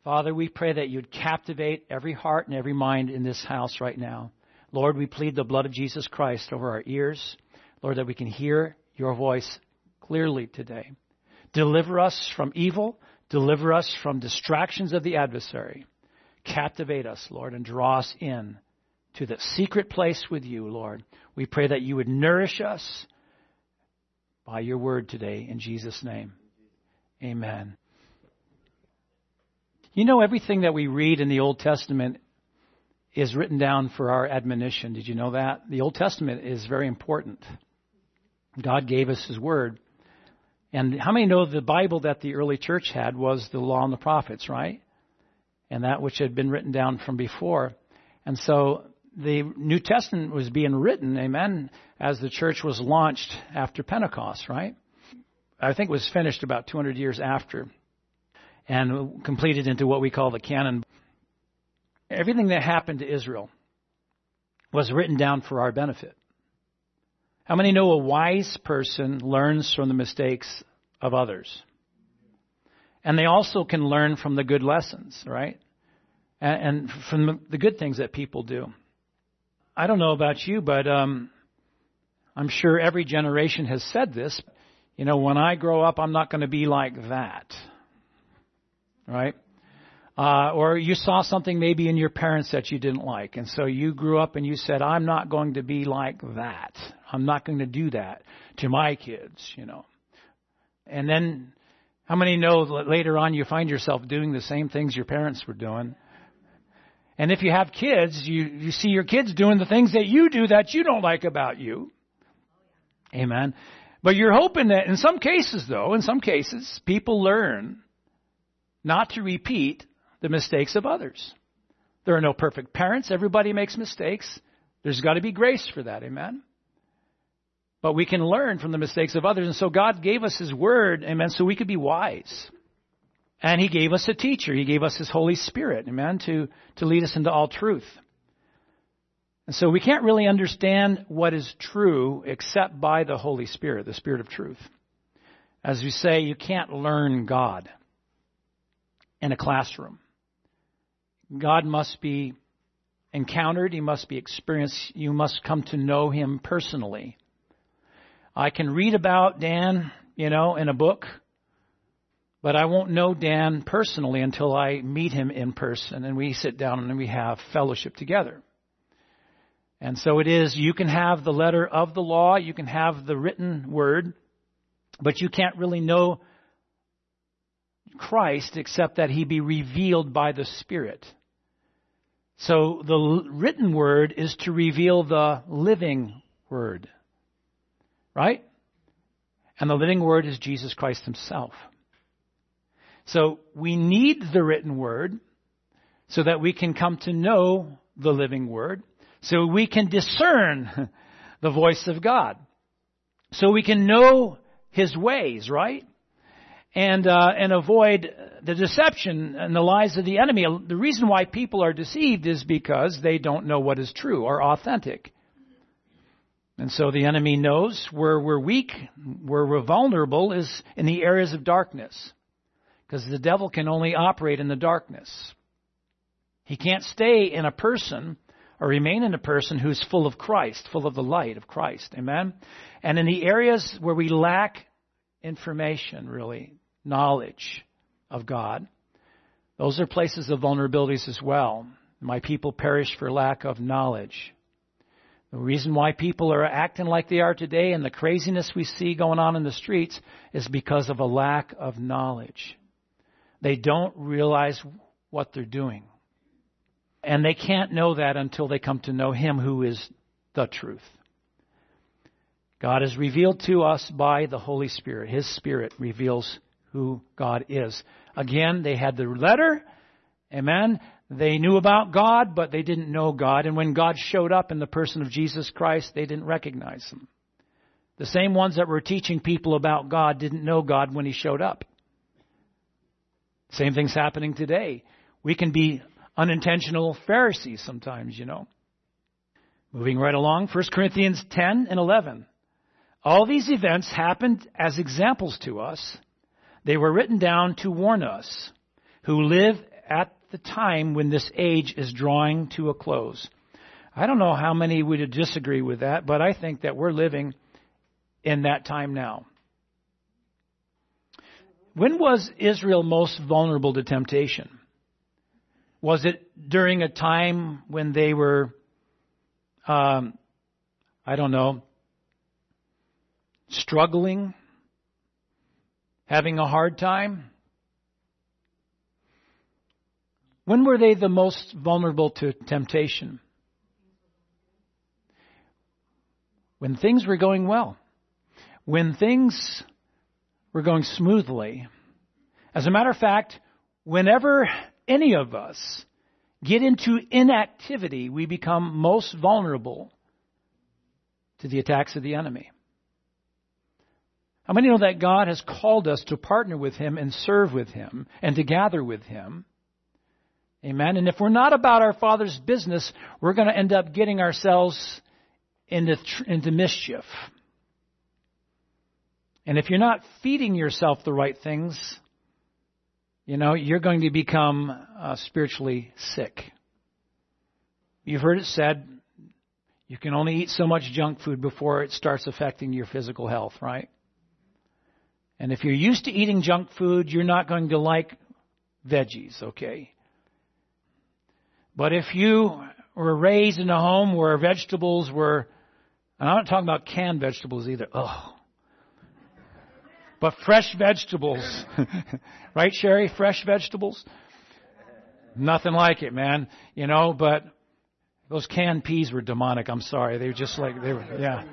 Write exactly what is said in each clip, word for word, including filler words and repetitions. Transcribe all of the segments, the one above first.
Father, we pray that you'd captivate every heart and every mind in this house right now. Lord, we plead the blood of Jesus Christ over our ears. Lord, that we can hear your voice clearly today. Deliver us from evil. Deliver us from distractions of the adversary. Captivate us, Lord, and draw us in to the secret place with you, Lord. We pray that you would nourish us by your word today in Jesus' name. Amen. You know, everything that we read in the Old Testament is written down for our admonition. Did you know that? The Old Testament is very important. God gave us his word. And how many know the Bible that the early church had was the law and the prophets, right? And that which had been written down from before. And so the New Testament was being written, amen, as the church was launched after Pentecost, right? I think it was finished about two hundred years after and completed into what we call the canon. Everything that happened to Israel was written down for our benefit. How many know a wise person learns from the mistakes of others? And they also can learn from the good lessons, right? And from the good things that people do. I don't know about you, but um, I'm sure every generation has said this. You know, when I grow up, I'm not going to be like that. Right? Uh, or you saw something maybe in your parents that you didn't like. And so you grew up and you said, I'm not going to be like that. I'm not going to do that to my kids, you know. And then how many know that later on you find yourself doing the same things your parents were doing? And if you have kids, you, you see your kids doing the things that you do that you don't like about you. Amen. But you're hoping that in some cases, though, in some cases, people learn not to repeat the mistakes of others. There are no perfect parents. Everybody makes mistakes. There's got to be grace for that. Amen. But we can learn from the mistakes of others. And so God gave us his word. Amen. So we could be wise. And he gave us a teacher. He gave us his Holy Spirit. Amen. To, to lead us into all truth. And so we can't really understand what is true except by the Holy Spirit, the Spirit of truth. As we say, you can't learn God in a classroom. God must be encountered. He must be experienced. You must come to know him personally. I can read about Dan, you know, in a book, but I won't know Dan personally until I meet him in person and we sit down and we have fellowship together. And so it is, you can have the letter of the law, you can have the written word, but you can't really know Christ except that he be revealed by the Spirit. So the written word is to reveal the living word. Right? And the living word is Jesus Christ himself. So we need the written word so that we can come to know the living word. So we can discern the voice of God. So we can know his ways, right? And uh, and avoid the deception and the lies of the enemy. The reason why people are deceived is because they don't know what is true or authentic. And so the enemy knows where we're weak, where we're vulnerable is in the areas of darkness. Because the devil can only operate in the darkness. He can't stay in a person or remain in a person who's full of Christ, full of the light of Christ. Amen? And in the areas where we lack information, really, knowledge of God, those are places of vulnerabilities as well. My people perish for lack of knowledge. The reason why people are acting like they are today and the craziness we see going on in the streets is because of a lack of knowledge. They don't realize what they're doing. And they can't know that until they come to know him who is the truth. God is revealed to us by the Holy Spirit. His Spirit reveals who God is. Again, they had the letter. Amen. They knew about God, but they didn't know God. And when God showed up in the person of Jesus Christ, they didn't recognize him. The same ones that were teaching people about God didn't know God when he showed up. Same thing's happening today. We can be unintentional Pharisees sometimes, you know. Moving right along, First Corinthians ten and eleven. All these events happened as examples to us. They were written down to warn us, who live at the time when this age is drawing to a close. I don't know how many would disagree with that, but I think that we're living in that time now. When was Israel most vulnerable to temptation? Was it during a time when they were, um, I don't know, struggling, having a hard time? When were they the most vulnerable to temptation? When things were going well. When things were going smoothly. As a matter of fact, whenever any of us get into inactivity, we become most vulnerable to the attacks of the enemy. How many know that God has called us to partner with Him and serve with Him and to gather with Him? Amen. And if we're not about our Father's business, we're going to end up getting ourselves into, into mischief. And if you're not feeding yourself the right things, you know, you're going to become uh, spiritually sick. You've heard it said, you can only eat so much junk food before it starts affecting your physical health, right? And if you're used to eating junk food, you're not going to like veggies, okay? But if you were raised in a home where vegetables were, and I'm not talking about canned vegetables either, oh, but fresh vegetables, right, Sherry? Fresh vegetables? Nothing like it, man. You know, but those canned peas were demonic. I'm sorry. They were just like, they were, yeah.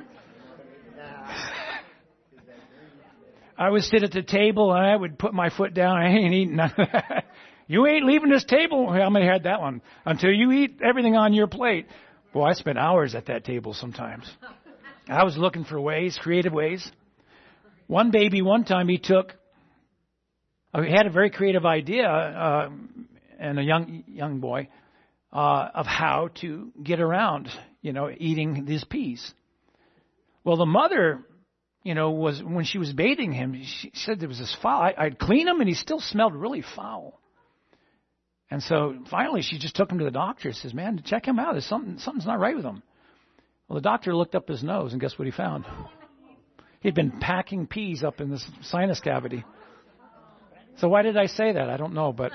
I would sit at the table and I would put my foot down. I ain't eating none of that. You ain't leaving this table. How many had that one? Until you eat everything on your plate. Boy, I spent hours at that table sometimes. I was looking for ways, creative ways. One baby, one time he took, uh, he had a very creative idea, uh, and a young young boy, uh, of how to get around, you know, eating these peas. Well, the mother, you know, was when she was bathing him, she said there was this foul. I, I'd clean him, and he still smelled really foul. And so finally, she just took him to the doctor. Says, "Man, check him out. There's something something's not right with him." Well, the doctor looked up his nose, and guess what he found? He'd been packing peas up in this sinus cavity. So why did I say that? I don't know, but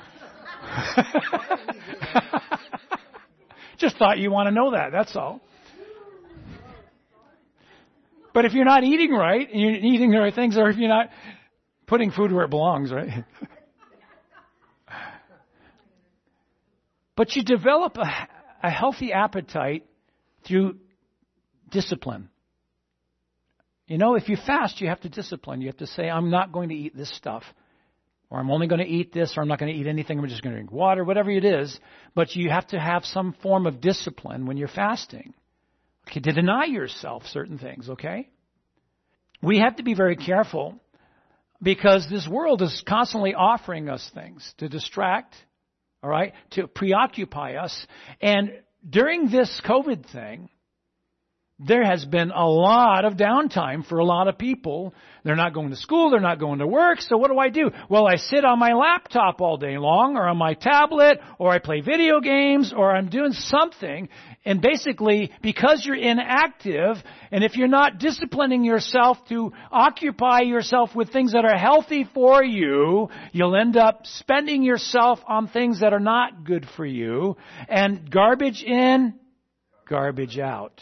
just thought you want to know that. That's all. But if you're not eating right, and you're eating the right things, or if you're not putting food where it belongs, right? But you develop a, a healthy appetite through discipline. You know, if you fast, you have to discipline. You have to say, I'm not going to eat this stuff. Or I'm only going to eat this, or I'm not going to eat anything. I'm just going to drink water, whatever it is. But you have to have some form of discipline when you're fasting. Okay, to deny yourself certain things, okay? We have to be very careful because this world is constantly offering us things to distract, all right, to preoccupy us. And during this COVID thing, there has been a lot of downtime for a lot of people. They're not going to school. They're not going to work. So what do I do? Well, I sit on my laptop all day long or on my tablet or I play video games or I'm doing something. And basically, because you're inactive and if you're not disciplining yourself to occupy yourself with things that are healthy for you, you'll end up spending yourself on things that are not good for you. And garbage in, garbage out.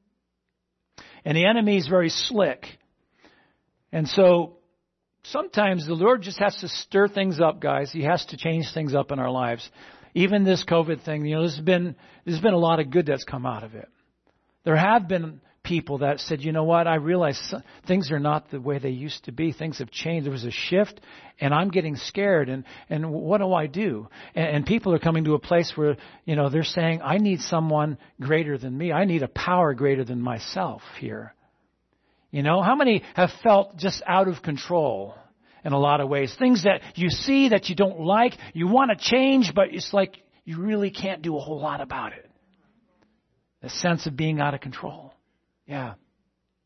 And the enemy is very slick. And so sometimes the Lord just has to stir things up, guys. He has to change things up in our lives. Even this COVID thing, you know, there's been there's been a lot of good that's come out of it. There have been people that said, you know what, I realize things are not the way they used to be. Things have changed. There was a shift, and I'm getting scared. And, and what do I do? And, and people are coming to a place where, you know, they're saying, I need someone greater than me. I need a power greater than myself here. You know, how many have felt just out of control in a lot of ways? Things that you see that you don't like, you want to change, but it's like you really can't do a whole lot about it. The sense of being out of control. Yeah.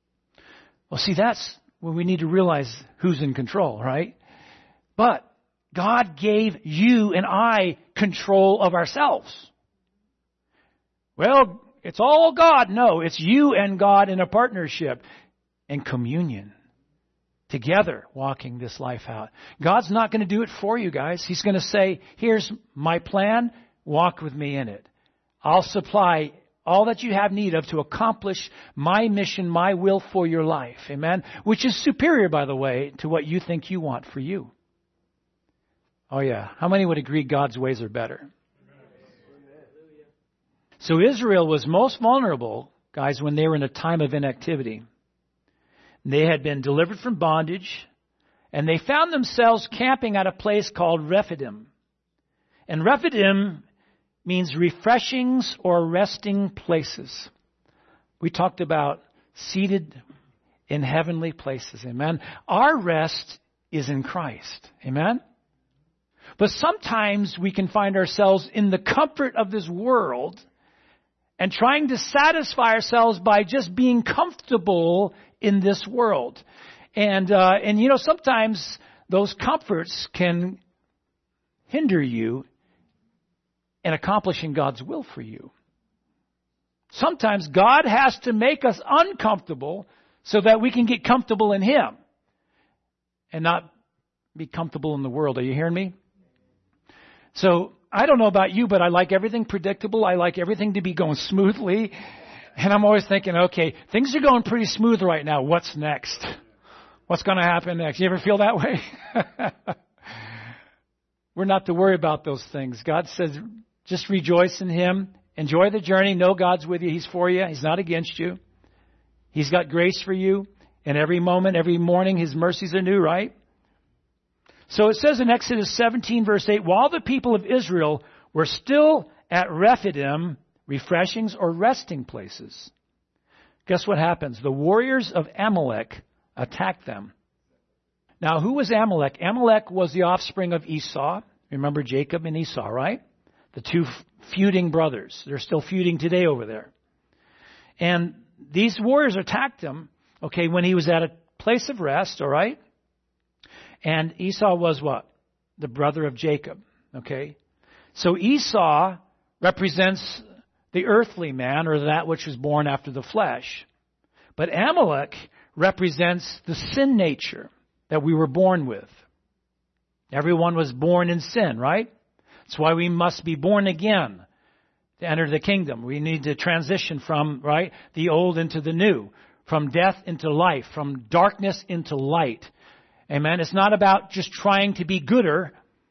Well, see, that's when we need to realize who's in control, right? But God gave you and I control of ourselves. Well, it's all God. No, it's you and God in a partnership and communion. Together, walking this life out. God's not going to do it for you guys. He's going to say, here's my plan. Walk with me in it. I'll supply all that you have need of to accomplish my mission, my will for your life. Amen? Which is superior, by the way, to what you think you want for you. Oh yeah. How many would agree God's ways are better? So Israel was most vulnerable, guys, when they were in a time of inactivity. They had been delivered from bondage, and they found themselves camping at a place called Rephidim. And Rephidim means refreshings or resting places. We talked about seated in heavenly places. Amen. Our rest is in Christ. Amen. But sometimes we can find ourselves in the comfort of this world and trying to satisfy ourselves by just being comfortable in this world. And, uh, and you know, sometimes those comforts can hinder you in accomplishing God's will for you. Sometimes God has to make us uncomfortable so that we can get comfortable in Him and not be comfortable in the world. Are you hearing me? So, I don't know about you, but I like everything predictable. I like everything to be going smoothly. And I'm always thinking, okay, things are going pretty smooth right now. What's next? What's going to happen next? You ever feel that way? We're not to worry about those things. God says, just rejoice in Him. Enjoy the journey. Know God's with you. He's for you. He's not against you. He's got grace for you. And every moment, every morning, His mercies are new, right? So it says in Exodus seventeen, verse eight, while the people of Israel were still at Rephidim, refreshings or resting places, guess what happens? The warriors of Amalek attacked them. Now, who was Amalek? Amalek was the offspring of Esau. Remember Jacob and Esau, right? The two feuding brothers. They're still feuding today over there. And these warriors attacked him, okay, when he was at a place of rest, all right? And Esau was what? The brother of Jacob, okay? So Esau represents the earthly man, or that which was born after the flesh. But Amalek represents the sin nature that we were born with. Everyone was born in sin, right? That's why we must be born again to enter the kingdom. We need to transition from, right, the old into the new, from death into life, from darkness into light. Amen. It's not about just trying to be gooder.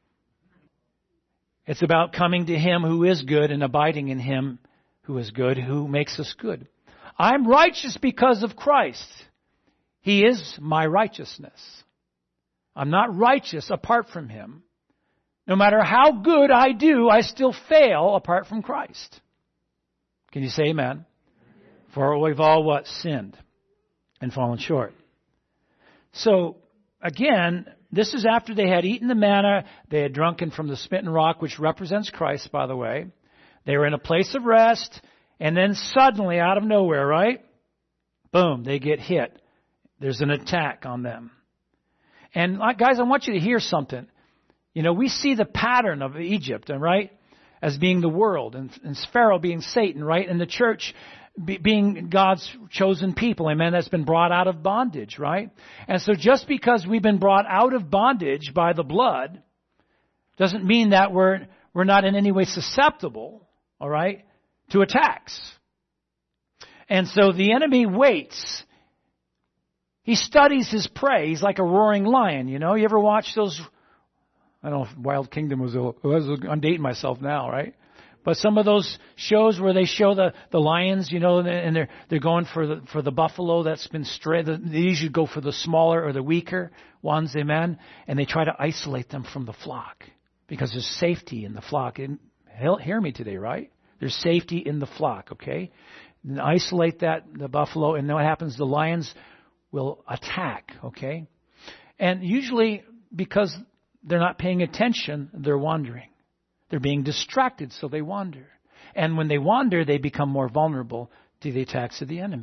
It's about coming to Him who is good and abiding in Him who is good, who makes us good. I'm righteous because of Christ. He is my righteousness. I'm not righteous apart from Him. No matter how good I do, I still fail apart from Christ. Can you say amen? For we've all what? Sinned and fallen short. So, again, this is after they had eaten the manna, they had drunken from the smitten rock, which represents Christ, by the way. They were in a place of rest, and then suddenly, out of nowhere, right? Boom, they get hit. There's an attack on them. And guys, I want you to hear something. You know, we see the pattern of Egypt, right, as being the world, and, and Pharaoh being Satan, right, and the church be, being God's chosen people, amen, that's been brought out of bondage, right? And so just because we've been brought out of bondage by the blood doesn't mean that we're we're not in any way susceptible, all right, to attacks. And so the enemy waits. He studies his prey. He's like a roaring lion, you know. You ever watch those? I don't know if Wild Kingdom was, was I'm dating myself now, right? But some of those shows where they show the, the lions, you know, and they're they're going for the for the buffalo that's been strayed. They usually go for the smaller or the weaker ones, amen. And they try to isolate them from the flock because there's safety in the flock. And hear me today, right? There's safety in the flock, okay? And isolate that the buffalo, and then what happens? The lions will attack, okay? And usually because they're not paying attention, they're wandering. They're being distracted, so they wander. And when they wander, they become more vulnerable to the attacks of the enemy.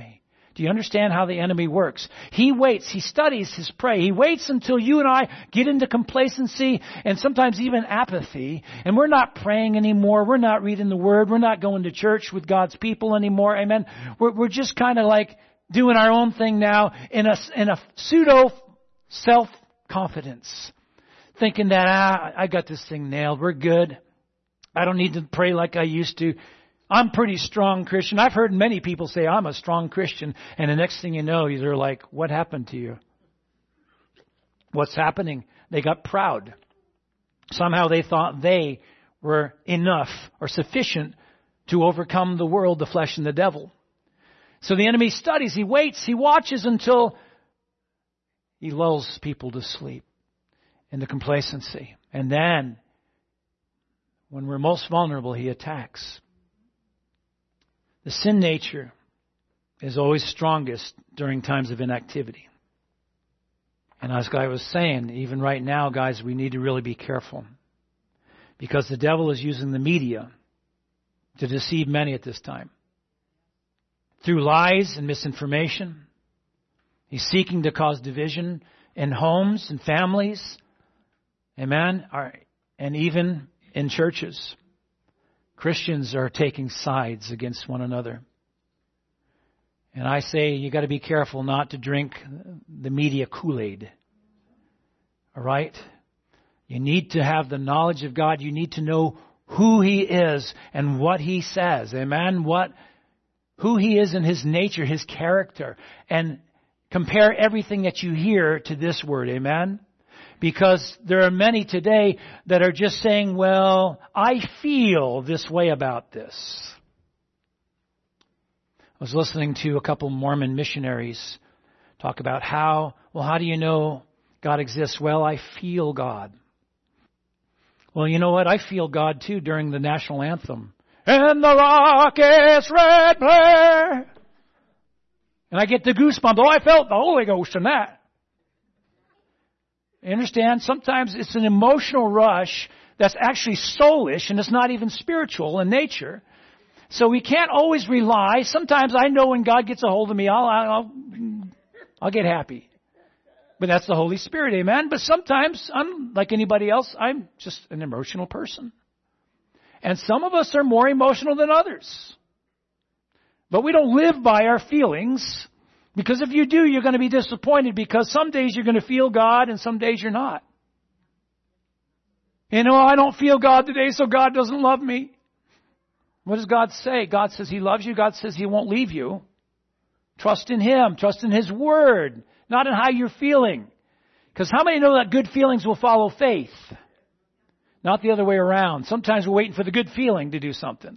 Do you understand how the enemy works? He waits. He studies his prey. He waits until you and I get into complacency and sometimes even apathy. And we're not praying anymore. We're not reading the Word. We're not going to church with God's people anymore. Amen. We're, we're just kind of like doing our own thing now in a, in a pseudo self-confidence. Thinking that, ah, I got this thing nailed. We're good. I don't need to pray like I used to. I'm pretty strong Christian. I've heard many people say, I'm a strong Christian. And the next thing you know, they're like, what happened to you? What's happening? They got proud. Somehow they thought they were enough or sufficient to overcome the world, the flesh, and the devil. So the enemy studies, he waits, he watches until he lulls people to sleep into complacency. And then, when we're most vulnerable, he attacks. The sin nature is always strongest during times of inactivity. And as I was saying, even right now, guys, we need to really be careful. Because the devil is using the media to deceive many at this time. Through lies and misinformation. He's seeking to cause division in homes and families. Amen. And even in churches. Christians are taking sides against one another. And I say you got to be careful not to drink the media Kool-Aid. All right? You need to have the knowledge of God. You need to know who He is and what He says. Amen? What, who He is in His nature, His character. And compare everything that you hear to this word. Amen? Because there are many today that are just saying, well, I feel this way about this. I was listening to a couple Mormon missionaries talk about how, well, how do you know God exists? Well, I feel God. Well, you know what? I feel God too during the national anthem. And the rocket's red glare. And I get the goosebumps. Oh, I felt the Holy Ghost in that. You understand? Sometimes it's an emotional rush that's actually soulish and it's not even spiritual in nature. So we can't always rely. Sometimes I know when God gets a hold of me, I'll, I'll, I'll get happy. But that's the Holy Spirit, amen? But sometimes I'm like anybody else. I'm just an emotional person. And some of us are more emotional than others. But we don't live by our feelings. Because if you do, you're going to be disappointed because some days you're going to feel God and some days you're not. You know, I don't feel God today, so God doesn't love me. What does God say? God says He loves you. God says He won't leave you. Trust in Him. Trust in His Word, not in how you're feeling. Because how many know that good feelings will follow faith? Not the other way around. Sometimes we're waiting for the good feeling to do something.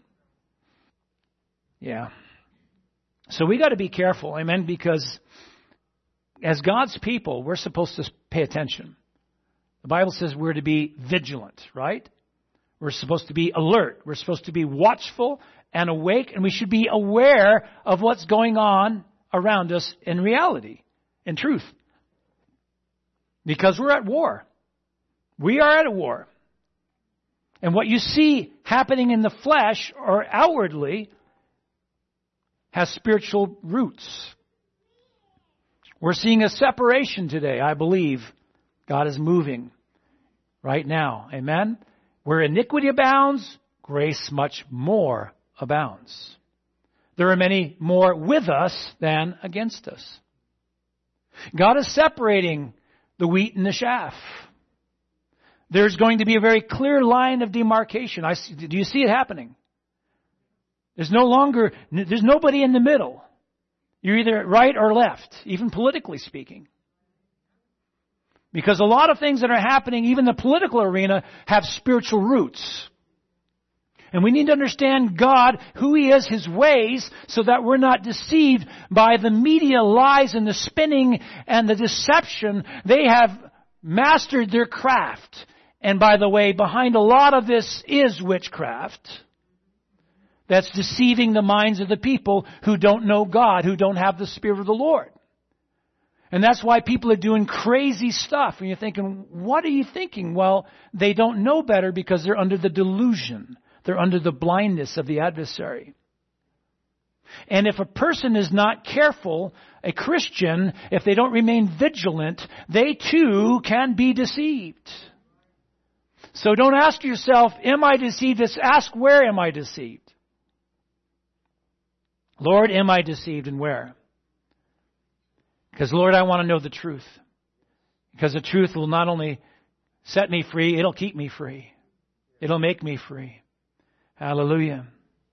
Yeah. So we got to be careful, amen, because as God's people, we're supposed to pay attention. The Bible says we're to be vigilant, right? We're supposed to be alert. We're supposed to be watchful and awake, and we should be aware of what's going on around us in reality, in truth. Because we're at war. We are at a war. And what you see happening in the flesh or outwardly has spiritual roots. We're seeing a separation today, I believe. God is moving right now. Amen? Where iniquity abounds, grace much more abounds. There are many more with us than against us. God is separating the wheat and the chaff. There's going to be a very clear line of demarcation. I see, do you see it happening? There's no longer, there's nobody in the middle. You're either right or left, even politically speaking. Because a lot of things that are happening, even in the political arena, have spiritual roots. And we need to understand God, who He is, His ways, so that we're not deceived by the media lies and the spinning and the deception. They have mastered their craft. And by the way, behind a lot of this is witchcraft. That's deceiving the minds of the people who don't know God, who don't have the Spirit of the Lord. And that's why people are doing crazy stuff. And you're thinking, what are you thinking? Well, they don't know better because they're under the delusion. They're under the blindness of the adversary. And if a person is not careful, a Christian, if they don't remain vigilant, they too can be deceived. So don't ask yourself, am I deceived? Just ask, where am I deceived? Lord, am I deceived and where? Because, Lord, I want to know the truth. Because the truth will not only set me free, it'll keep me free. It'll make me free. Hallelujah.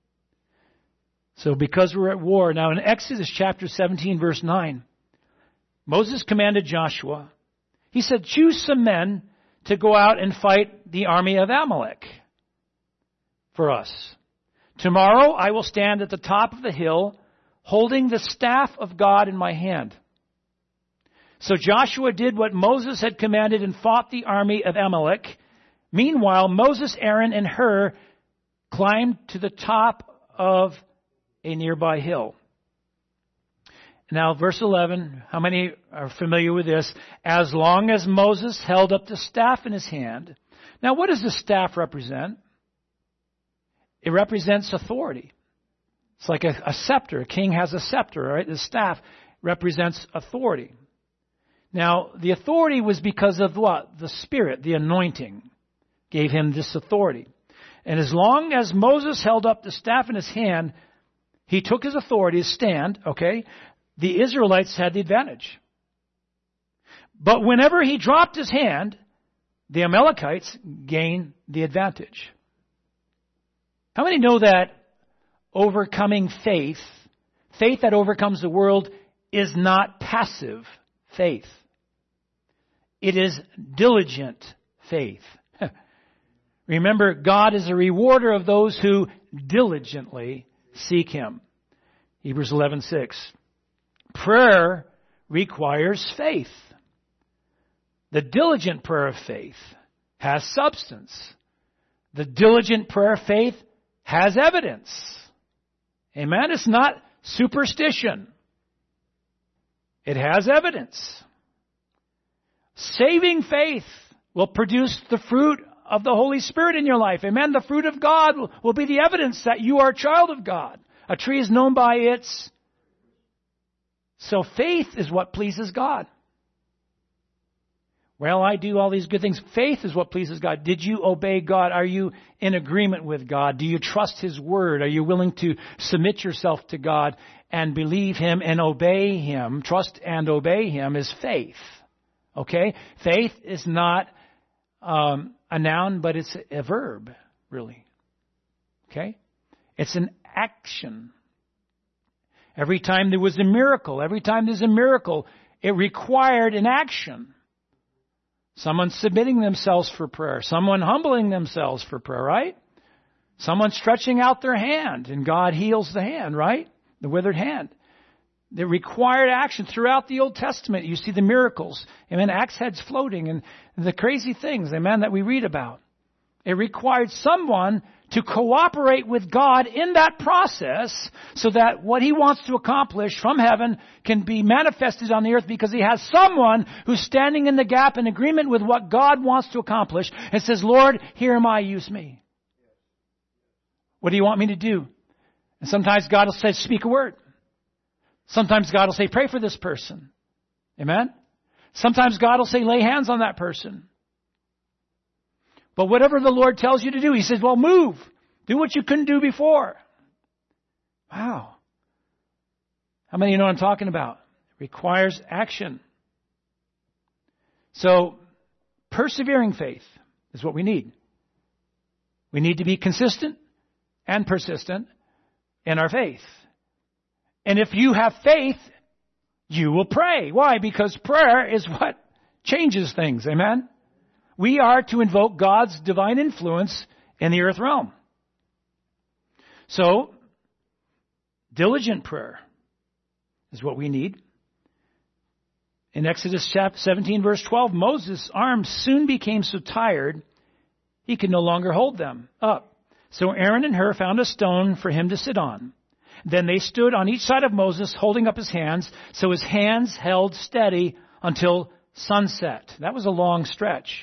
So because we're at war, now in Exodus chapter seventeen, verse nine, Moses commanded Joshua. He said, choose some men to go out and fight the army of Amalek for us. Tomorrow I will stand at the top of the hill, holding the staff of God in my hand. So Joshua did what Moses had commanded and fought the army of Amalek. Meanwhile, Moses, Aaron, and Hur climbed to the top of a nearby hill. Now, verse eleven, how many are familiar with this? As long as Moses held up the staff in his hand. Now, what does the staff represent? It represents authority. It's like a, a scepter. A king has a scepter, right? The staff represents authority. Now, the authority was because of what? The Spirit, the anointing, gave him this authority. And as long as Moses held up the staff in his hand, he took his authority, his stand, okay? The Israelites had the advantage. But whenever he dropped his hand, the Amalekites gained the advantage. How many know that overcoming faith, faith that overcomes the world, is not passive faith? It is diligent faith. Remember, God is a rewarder of those who diligently seek Him. Hebrews eleven six. Prayer requires faith. The diligent prayer of faith has substance. The diligent prayer of faith has evidence. Amen? It's not superstition. It has evidence. Saving faith will produce the fruit of the Holy Spirit in your life. Amen? The fruit of God will, will be the evidence that you are a child of God. A tree is known by its... So faith is what pleases God. Well, I do all these good things. Faith is what pleases God. Did you obey God? Are you in agreement with God? Do you trust His Word? Are you willing to submit yourself to God and believe Him and obey Him? Trust and obey Him is faith. Okay? Faith is not um, a noun, but it's a verb, really. Okay? It's an action. Every time there was a miracle, every time there's a miracle, it required an action. Someone submitting themselves for prayer. Someone humbling themselves for prayer, right? Someone stretching out their hand and God heals the hand, right? The withered hand. They required action throughout the Old Testament. You see the miracles. Amen. Axe heads floating and the crazy things, amen, that we read about. It required someone to cooperate with God in that process so that what He wants to accomplish from heaven can be manifested on the earth because He has someone who's standing in the gap in agreement with what God wants to accomplish and says, Lord, here am I, use me. What do you want me to do? And sometimes God will say, speak a word. Sometimes God will say, pray for this person. Amen? Sometimes God will say, lay hands on that person. But whatever the Lord tells you to do, He says, well, move. Do what you couldn't do before. Wow. How many of you know what I'm talking about? It requires action. So, persevering faith is what we need. We need to be consistent and persistent in our faith. And if you have faith, you will pray. Why? Because prayer is what changes things. Amen? We are to invoke God's divine influence in the earth realm. So, diligent prayer is what we need. In Exodus chapter seventeen, verse twelve, Moses' arms soon became so tired he could no longer hold them up. So Aaron and Hur found a stone for him to sit on. Then they stood on each side of Moses, holding up his hands, so his hands held steady until sunset. That was a long stretch.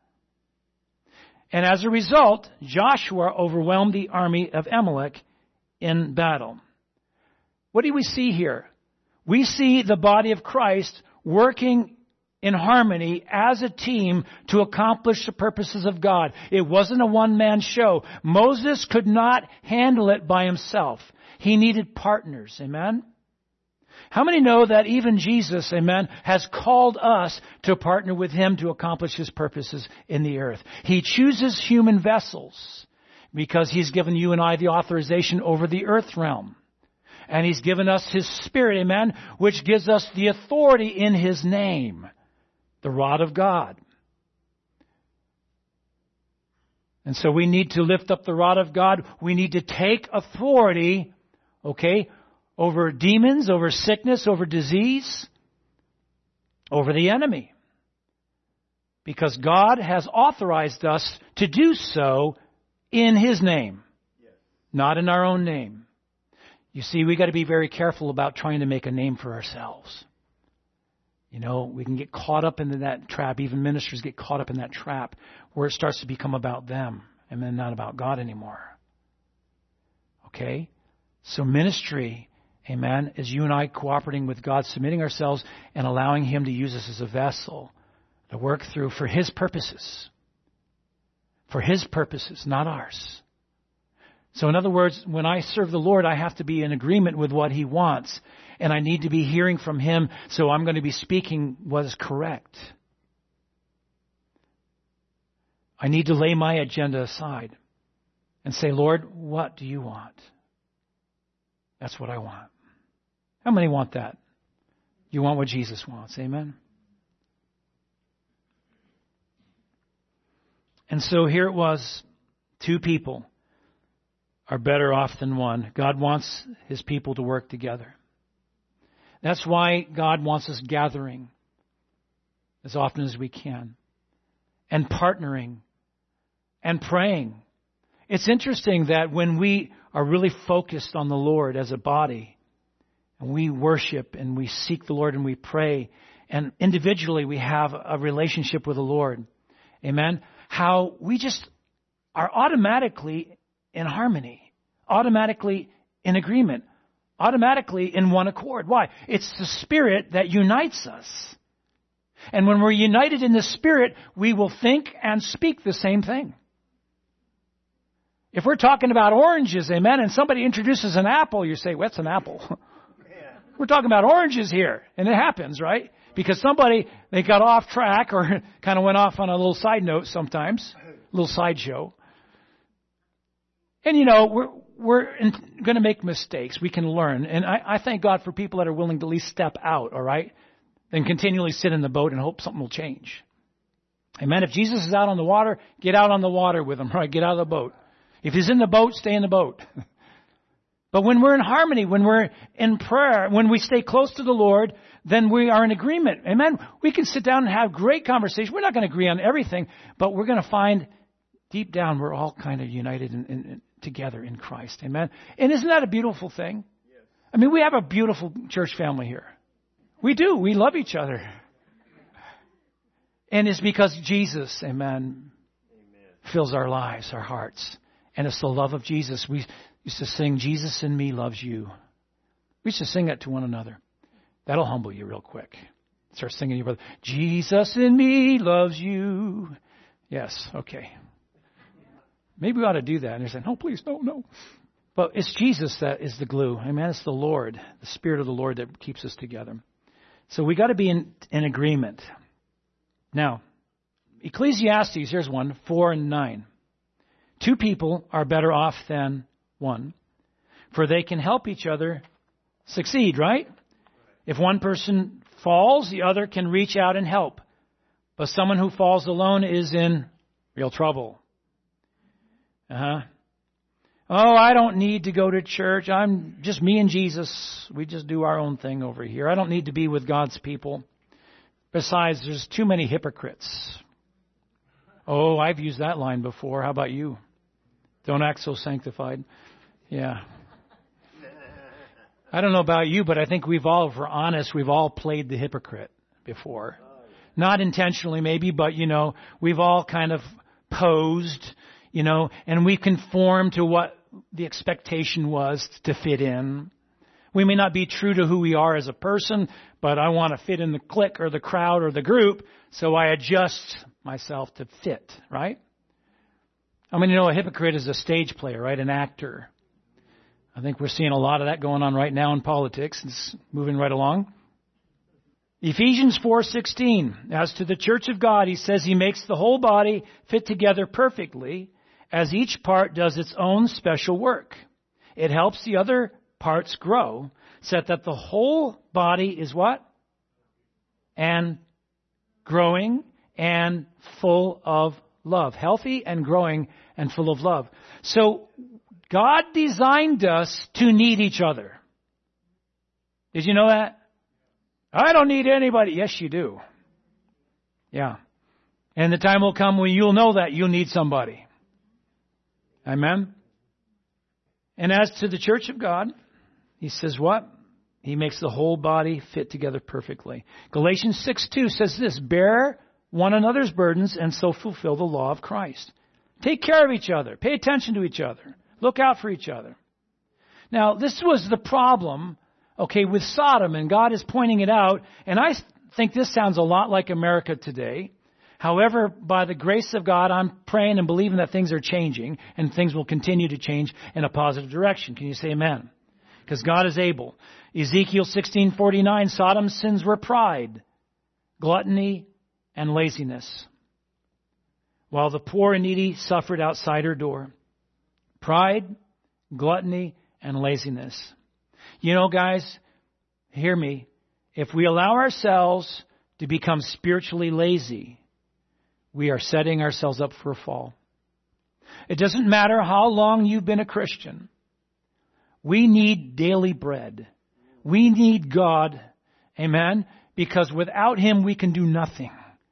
And as a result, Joshua overwhelmed the army of Amalek in battle. what do we see here? We see the body of Christ working in harmony as a team to accomplish the purposes of God. It wasn't a one-man show. Moses could not handle it by himself. He needed partners. Amen? How many know that even Jesus, amen, has called us to partner with Him to accomplish His purposes in the earth? He chooses human vessels because He's given you and I the authorization over the earth realm. And He's given us His Spirit, amen, which gives us the authority in His name, the rod of God. And so we need to lift up the rod of God. We need to take authority, okay, over demons, over sickness, over disease, over the enemy. Because God has authorized us to do so in His name, yes. Not in our own name. You see, we got to be very careful about trying to make a name for ourselves. You know, we can get caught up in that trap. Even ministers get caught up in that trap where it starts to become about them and then not about God anymore. Okay? So ministry, amen, is you and I cooperating with God, submitting ourselves and allowing Him to use us as a vessel to work through for His purposes. For His purposes, not ours. So in other words, when I serve the Lord, I have to be in agreement with what He wants. And I need to be hearing from Him, so I'm going to be speaking what is correct. I need to lay my agenda aside and say, Lord, what do you want? That's what I want. How many want that? You want what Jesus wants. Amen? And so here it was, two people are better off than one. God wants His people to work together. That's why God wants us gathering as often as we can and partnering and praying. It's interesting that when we are really focused on the Lord as a body and we worship and we seek the Lord and we pray and individually we have a relationship with the Lord, amen, how we just are automatically in harmony, automatically in agreement, automatically in one accord. Why? It's the Spirit that unites us. And when we're united in the Spirit, we will think and speak the same thing. If we're talking about oranges, amen, and somebody introduces an apple, you say, what's an apple? Yeah. We're talking about oranges here. And it happens, right? Because somebody, they got off track or kind of went off on a little side note sometimes, a little sideshow. And, you know, we're we're going to make mistakes. We can learn. And I, I thank God for people that are willing to at least step out, all right, than continually sit in the boat and hope something will change. Amen. If Jesus is out on the water, get out on the water with Him, right? Get out of the boat. If He's in the boat, stay in the boat. But when we're in harmony, when we're in prayer, when we stay close to the Lord, then we are in agreement. Amen. We can sit down and have great conversation. We're not going to agree on everything, but we're going to find deep down we're all kind of united in, in, in together in Christ. Amen. And isn't that a beautiful thing? Yes. I mean, we have a beautiful church family here. We do. We love each other. And it's because Jesus, amen, amen, fills our lives, our hearts. And it's the love of Jesus. We used to sing, Jesus in me loves you. We used to sing that to one another. That'll humble you real quick. Start singing to your brother, Jesus in me loves you. Yes, okay. Maybe we ought to do that. And you're saying, no, please, no, no. But it's Jesus that is the glue. Amen. It's the Lord, the Spirit of the Lord that keeps us together. So we got to be in, in agreement. Now, Ecclesiastes, here's one, four and nine. Two people are better off than one, for they can help each other succeed, right? If one person falls, the other can reach out and help. But someone who falls alone is in real trouble. Uh-huh. Oh, I don't need to go to church. I'm just me and Jesus. We just do our own thing over here. I don't need to be with God's people. Besides, there's too many hypocrites. Oh, I've used that line before. How about you? Don't act so sanctified. Yeah. I don't know about you, but I think we've all, if we're honest, we've all played the hypocrite before. Not intentionally maybe, but, you know, we've all kind of posed, you know, and we conformed to what the expectation was to fit in. We may not be true to who we are as a person, but I want to fit in the clique or the crowd or the group, so I adjust myself to fit, right? I mean, you know, a hypocrite is a stage player, right? An actor. I think we're seeing a lot of that going on right now in politics. It's moving right along. Ephesians four sixteen. As to the church of God, he says he makes the whole body fit together perfectly as each part does its own special work. It helps the other parts grow so that the whole body is what? And growing and full of love. Healthy and growing and full of love. So God designed us to need each other. Did you know that? I don't need anybody. Yes, you do. Yeah. And the time will come when you'll know that you'll need somebody. Amen? And as to the church of God, he says what? He makes the whole body fit together perfectly. Galatians six two says this, bear one another's burdens and so fulfill the law of Christ. Take care of each other. Pay attention to each other. Look out for each other. Now, this was the problem, okay, with Sodom, and God is pointing it out, and I think this sounds a lot like America today. However, by the grace of God, I'm praying and believing that things are changing, and things will continue to change in a positive direction. Can you say amen? Because God is able. Ezekiel sixteen forty-nine, Sodom's sins were pride, gluttony, and laziness, while the poor and needy suffered outside her door. Pride, gluttony, and laziness. You know, guys, hear me. If we allow ourselves to become spiritually lazy, we are setting ourselves up for a fall. It doesn't matter how long you've been a Christian. We need daily bread. We need God. Amen? Because without Him, we can do nothing.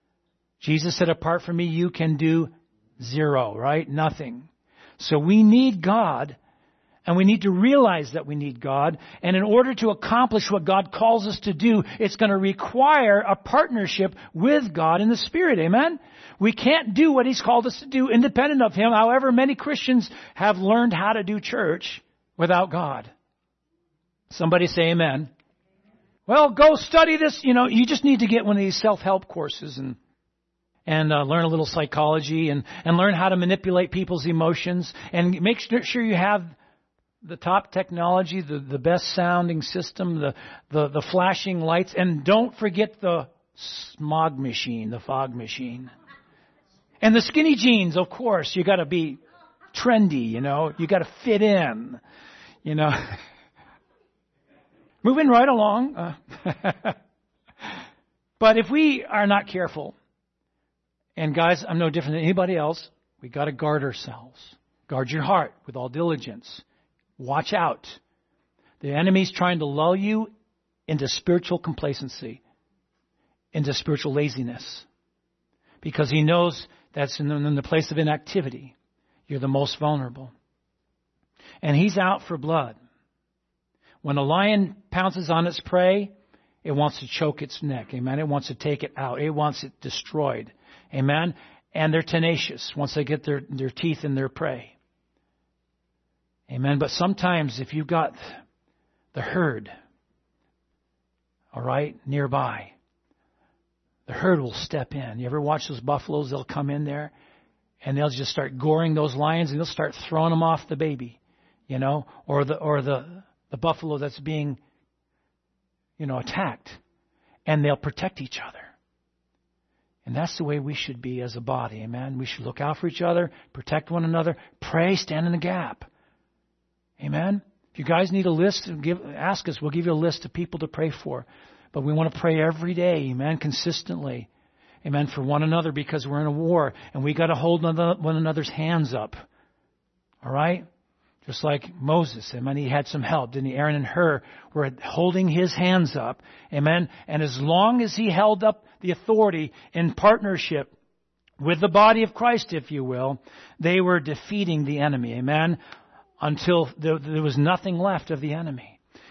Jesus said, apart from me, you can do zero, right? Nothing. So we need God, and we need to realize that we need God. And in order to accomplish what God calls us to do, it's going to require a partnership with God in the Spirit. Amen? We can't do what He's called us to do independent of Him. However, many Christians have learned how to do church without God. Somebody say amen. Well, go study this. You know, you just need to get one of these self-help courses and and uh, learn a little psychology and, and learn how to manipulate people's emotions and make sure you have the top technology, the, the best sounding system, the, the, the flashing lights, and don't forget the smog machine, the fog machine. And the skinny jeans, of course. You got to be trendy, you know. You got to fit in, you know. Moving right along. Uh, but if we are not careful, and guys, I'm no different than anybody else, we got to guard ourselves. Guard your heart with all diligence. Watch out. The enemy's trying to lull you into spiritual complacency, into spiritual laziness, because he knows that's in the, in the place of inactivity. You're the most vulnerable. And he's out for blood. When a lion pounces on its prey, it wants to choke its neck. Amen. It wants to take it out. It wants it destroyed. Amen. And they're tenacious once they get their, their teeth in their prey. Amen. But sometimes if you've got the herd, all right, nearby, the herd will step in. You ever watch those buffaloes? They'll come in there and they'll just start goring those lions and they'll start throwing them off the baby, you know, or the, or the, the buffalo that's being, you know, attacked, and they'll protect each other. And that's the way we should be as a body. Amen. We should look out for each other, protect one another, pray, stand in the gap. Amen. If you guys need a list, give, ask us. We'll give you a list of people to pray for. But we want to pray every day, amen, consistently. Amen, for one another, because we're in a war and we got to hold one another's hands up. All right? Just like Moses, amen, he had some help, didn't he? Aaron and Hur were holding his hands up, amen. And as long as he held up the authority in partnership with the body of Christ, if you will, they were defeating the enemy, amen, until there, there was nothing left of the enemy.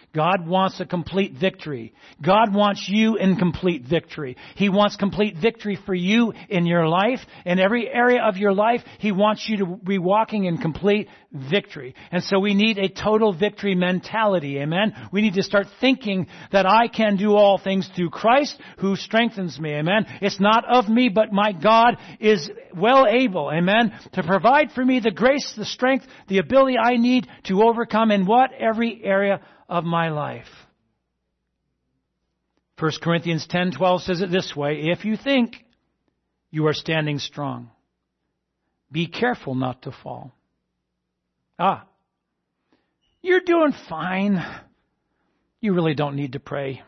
God wants a complete victory. God wants you in complete victory. He wants complete victory for you in your life. In every area of your life, He wants you to be walking in complete victory. And so we need a total victory mentality. Amen. We need to start thinking that I can do all things through Christ who strengthens me. Amen. It's not of me, but my God is well able. Amen. To provide for me the grace, the strength, the ability I need to overcome in what? Every area of my life. First Corinthians ten twelve says it this way: if you think you are standing strong, be careful not to fall. Ah, you're doing fine. You really don't need to pray.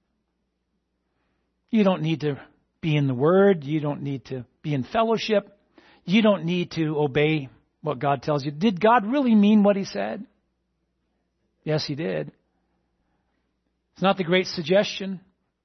You don't need to be in the Word. You don't need to be in fellowship. You don't need to obey what God tells you. Did God really mean what He said? Yes, He did. It's not the great suggestion.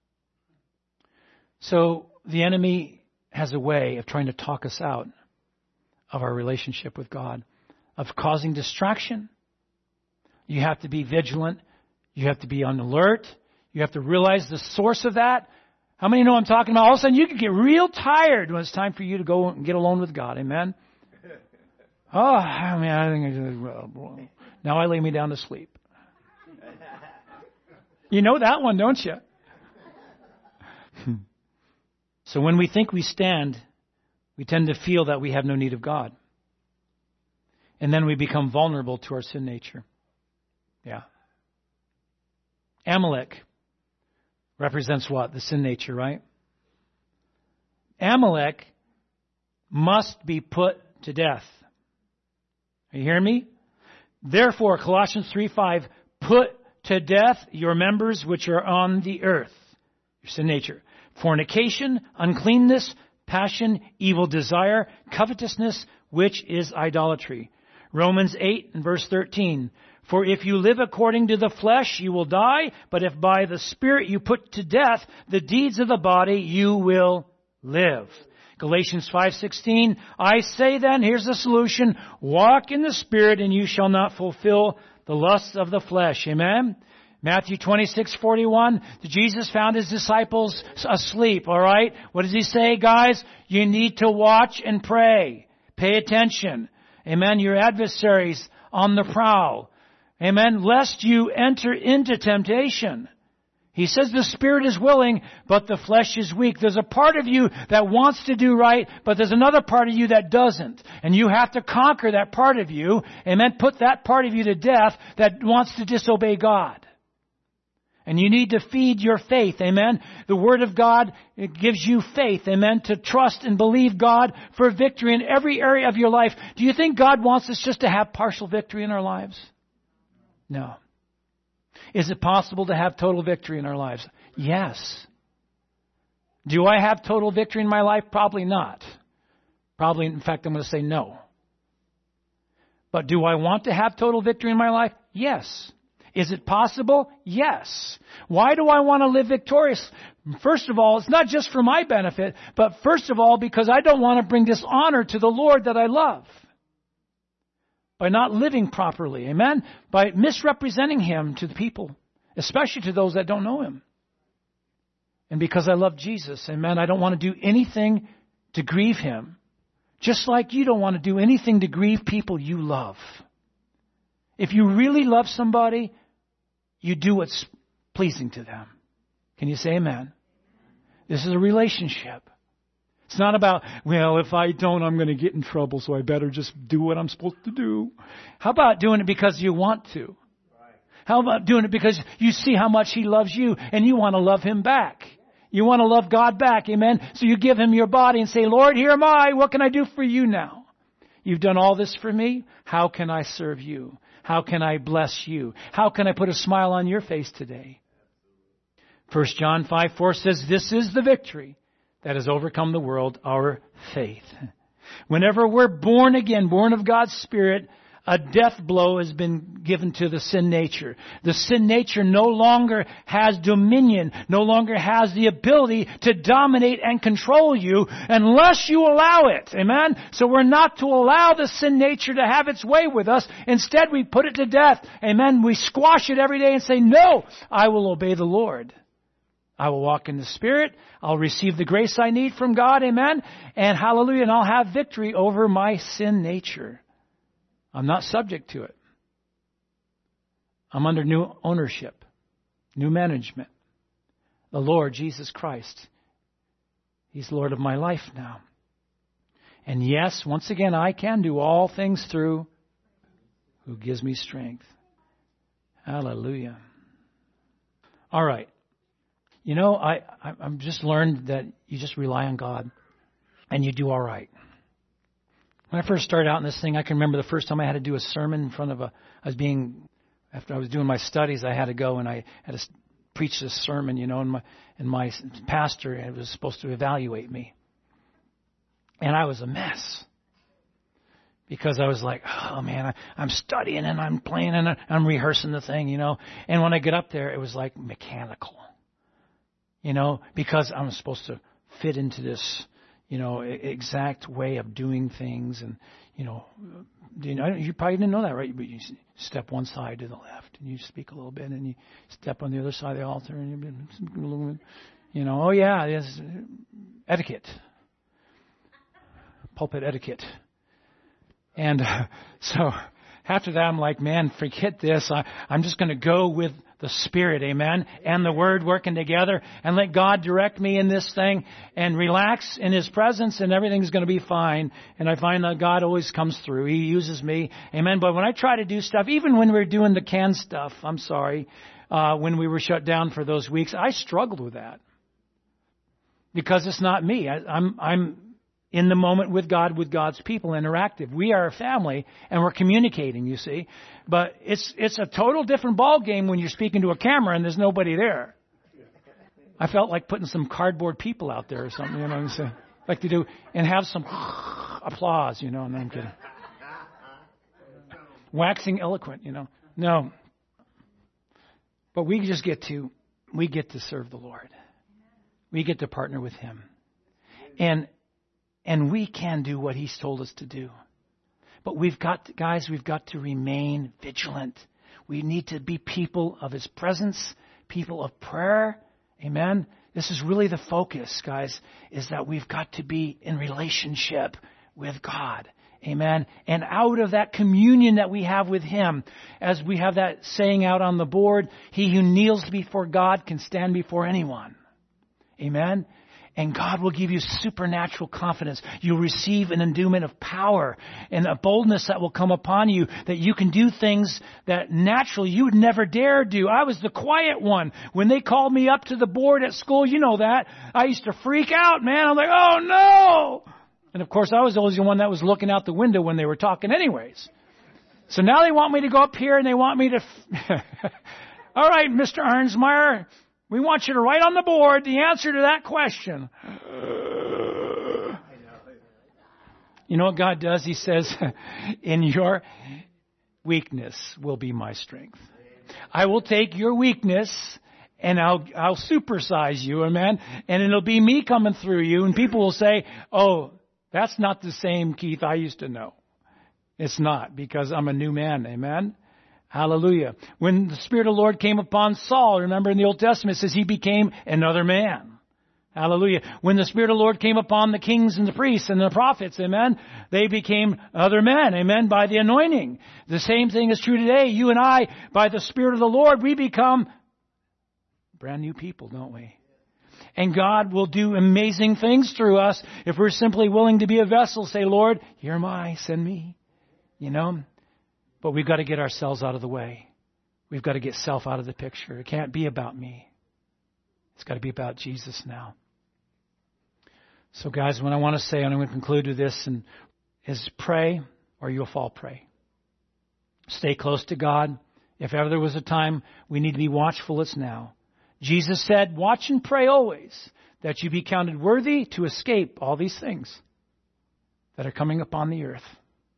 So the enemy has a way of trying to talk us out of our relationship with God, of causing distraction. You have to be vigilant. You have to be on alert. You have to realize the source of that. How many know I'm talking about? All of a sudden you can get real tired when it's time for you to go and get alone with God. Amen? Oh, I mean, I think now I lay me down to sleep. You know that one, don't you? So when we think we stand, we tend to feel that we have no need of God. And then we become vulnerable to our sin nature. Yeah. Amalek represents what? The sin nature, right? Amalek must be put to death. Are you hearing me? Therefore, Colossians three five, put to death your members which are on the earth. Your sin nature. Fornication, uncleanness, passion, evil desire, covetousness, which is idolatry. Romans eight and verse thirteen. For if you live according to the flesh, you will die. But if by the Spirit you put to death the deeds of the body, you will live. Galatians five sixteen. I say then, here's the solution. Walk in the Spirit and you shall not fulfill the lusts of the flesh. Amen? Matthew twenty-six forty-one. Jesus found His disciples asleep. All right? What does He say, guys? You need to watch and pray. Pay attention. Amen? Your adversaries on the prowl. Amen? Lest you enter into temptation. He says the spirit is willing, but the flesh is weak. There's a part of you that wants to do right, but there's another part of you that doesn't. And you have to conquer that part of you. Amen? Put that part of you to death that wants to disobey God. And you need to feed your faith. Amen? The Word of God, it gives you faith. Amen? To trust and believe God for victory in every area of your life. Do you think God wants us just to have partial victory in our lives? No. Is it possible to have total victory in our lives? Yes. Do I have total victory in my life? Probably not. Probably, in fact, I'm going to say no. But do I want to have total victory in my life? Yes. Is it possible? Yes. Why do I want to live victorious? First of all, it's not just for my benefit, but first of all, because I don't want to bring dishonor to the Lord that I love. By not living properly, amen? By misrepresenting Him to the people, especially to those that don't know Him. And because I love Jesus, amen, I don't want to do anything to grieve Him. Just like you don't want to do anything to grieve people you love. If you really love somebody, you do what's pleasing to them. Can you say amen? This is a relationship. It's not about, well, if I don't, I'm going to get in trouble, so I better just do what I'm supposed to do. How about doing it because you want to? How about doing it because you see how much He loves you and you want to love Him back? You want to love God back, amen? So you give Him your body and say, Lord, here am I. What can I do for you now? You've done all this for me. How can I serve you? How can I bless you? How can I put a smile on your face today? First John five four says, this is the victory that has overcome the world, our faith. Whenever we're born again, born of God's Spirit, a death blow has been given to the sin nature. The sin nature no longer has dominion, no longer has the ability to dominate and control you unless you allow it. Amen? So we're not to allow the sin nature to have its way with us. Instead, we put it to death. Amen? We squash it every day and say, no, I will obey the Lord. I will walk in the Spirit. I'll receive the grace I need from God. Amen? And hallelujah, and I'll have victory over my sin nature. I'm not subject to it. I'm under new ownership, new management. The Lord Jesus Christ. He's Lord of my life now. And yes, once again, I can do all things through who gives me strength. Hallelujah. All right. You know, I, I, I've just learned that you just rely on God and you do all right. When I first started out in this thing, I can remember the first time I had to do a sermon in front of a, I was being, after I was doing my studies, I had to go and I had to preach this sermon, you know, and my, and my pastor was supposed to evaluate me. And I was a mess. Because I was like, oh man, I, I'm studying and I'm playing and I'm rehearsing the thing, you know. And when I get up there, it was like mechanical. You know, because I'm supposed to fit into this, you know, exact way of doing things. And, you know, you know, you probably didn't know that, right? But you step one side to the left and you speak a little bit and you step on the other side of the altar and you, you know, oh yeah, there's etiquette, pulpit etiquette. And uh, so after that, I'm like, man, forget this. I, I'm just going to go with the Spirit, amen, and the Word working together and let God direct me in this thing and relax in His presence and everything's going to be fine. And I find that God always comes through. He uses me, amen. But when I try to do stuff, even when we were doing the canned stuff, I'm sorry, uh, when we were shut down for those weeks, I struggled with that because it's not me. I, I'm, I'm, in the moment with God, with God's people, interactive. We are a family, and we're communicating, you see. But it's it's a total different ball game when you're speaking to a camera and there's nobody there. I felt like putting some cardboard people out there or something, you know what I'm saying? Like to do, and have some applause, you know, and I'm kidding. Waxing eloquent, you know. No. But we just get to, we get to serve the Lord. We get to partner with Him. And And we can do what He's told us to do. But we've got, to, guys, we've got to remain vigilant. We need to be people of His presence, people of prayer. Amen. This is really the focus, guys, is that we've got to be in relationship with God. Amen. And out of that communion that we have with Him, as we have that saying out on the board, he who kneels before God can stand before anyone. Amen. And God will give you supernatural confidence. You'll receive an endowment of power and a boldness that will come upon you that you can do things that naturally you would never dare do. I was the quiet one. When they called me up to the board at school, you know that, I used to freak out, man. I'm like, oh no! And of course, I was always the one that was looking out the window when they were talking anyways. So now they want me to go up here and they want me to... All right, Mister Arnsmeyer, we want you to write on the board the answer to that question. You know what God does? He says, in your weakness will be my strength. I will take your weakness and I'll I'll supersize you, amen? And it'll be me coming through you. And people will say, oh, that's not the same Keith I used to know. It's not, because I'm a new man, amen? Hallelujah. When the Spirit of the Lord came upon Saul, remember in the Old Testament, it says he became another man. Hallelujah. When the Spirit of the Lord came upon the kings and the priests and the prophets, amen, they became other men, amen, by the anointing. The same thing is true today. You and I, by the Spirit of the Lord, we become brand new people, don't we? And God will do amazing things through us if we're simply willing to be a vessel. Say, Lord, here am I, send me. You know? But we've got to get ourselves out of the way. We've got to get self out of the picture. It can't be about me. It's got to be about Jesus now. So guys, what I want to say, and I'm going to conclude with this, and is pray or you'll fall prey. Stay close to God. If ever there was a time we need to be watchful, it's now. Jesus said, watch and pray always, that you be counted worthy to escape all these things that are coming upon the earth.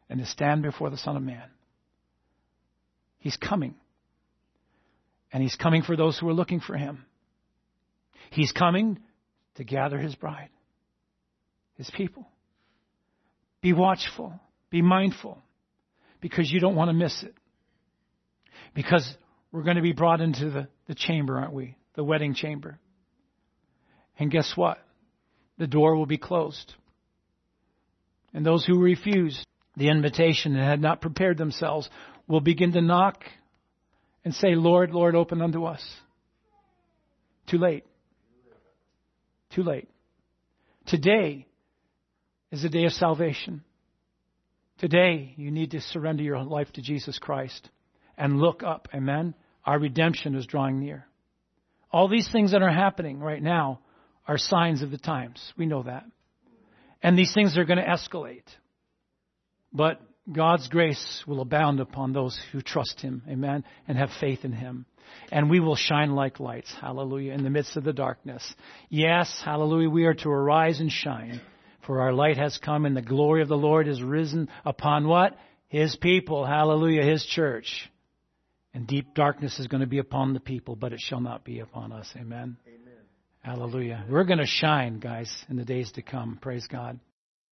and to stand before the Son of Man. He's coming. And He's coming for those who are looking for Him. He's coming to gather His bride, His people. Be watchful. Be mindful. Because you don't want to miss it. Because we're going to be brought into the, the chamber, aren't we? The wedding chamber. And guess what? The door will be closed. And those who refuse the invitation and had not prepared themselves will begin to knock and say, Lord, Lord, open unto us. Too late. Too late. Today is a day of salvation. Today you need to surrender your life to Jesus Christ and look up. Amen. Our redemption is drawing near. All these things that are happening right now are signs of the times. We know that. And these things are going to escalate. But God's grace will abound upon those who trust Him, amen, and have faith in Him. And we will shine like lights, hallelujah, in the midst of the darkness. Yes, hallelujah, we are to arise and shine, for our light has come and the glory of the Lord is risen upon what? His people, hallelujah, His church. And deep darkness is going to be upon the people, but it shall not be upon us, amen. Amen. Hallelujah. We're going to shine, guys, in the days to come. Praise God.